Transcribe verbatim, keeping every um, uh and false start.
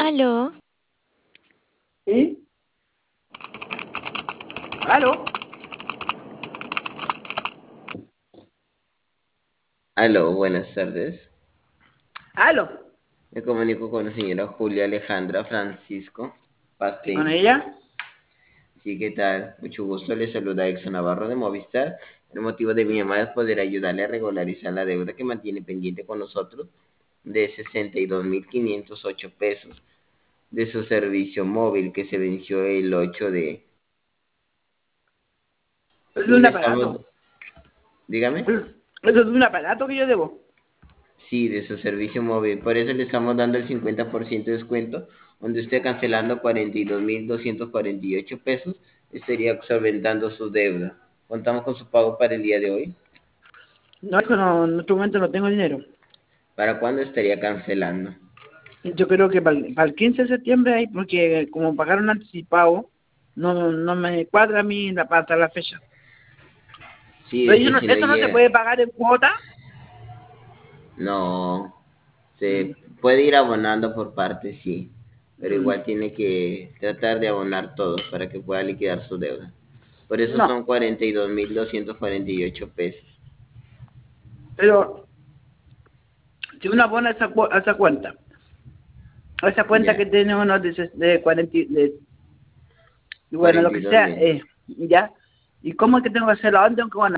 Aló, ¿Sí? ¿Aló? Aló, buenas tardes. ¿Aló? Me comunico con la señora Julia Alejandra Francisco ¿Sí con Pastén. ella? Sí, ¿qué tal? Mucho gusto. Le saluda Exxon Navarro de Movistar. El motivo de mi llamada es poder ayudarle a regularizar la deuda que mantiene pendiente con nosotros de sesenta y dos mil quinientos ocho pesos de su servicio móvil que se venció el ocho de... Es Y un le estamos... aparato. Dígame. Es- Eso es un aparato que yo debo. Sí, de su servicio móvil. Por eso le estamos dando el cincuenta por ciento de descuento, donde usted cancelando cuarenta y dos mil doscientos cuarenta y ocho pesos estaría solventando su deuda. Contamos con su pago para el día de hoy. No, es que no, en este momento no tengo dinero. ¿Para cuándo estaría cancelando? Yo creo que para el, para el quince de septiembre ahí, porque como pagaron anticipado, no, no me cuadra a mí la, para la fecha. Sí, Pero es eso que no, si no eso no se llega... puede pagar en cuota. No, Mm, se puede ir abonando por partes, sí, pero mm, igual tiene que tratar de abonar todo para que pueda liquidar su deuda. Por eso no, son cuarenta y dos mil doscientos cuarenta y ocho pesos. pero si uno abona esa, cu- a esa cuenta, a esa cuenta Ya, que tiene uno de, ses- de cuarenta, y- de, y bueno, lo cuarenta y que dos sea, mil. eh, ya. ¿Y cómo es que tengo que hacerlo? ¿A dónde tengo que abonar?